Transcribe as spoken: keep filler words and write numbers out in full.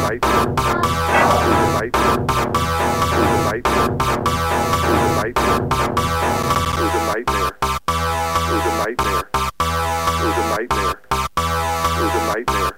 nightmare. It was a nightmare. It was a nightmare. It was a nightmare. It was a nightmare. It was a nightmare. It was a nightmare. It was a nightmare.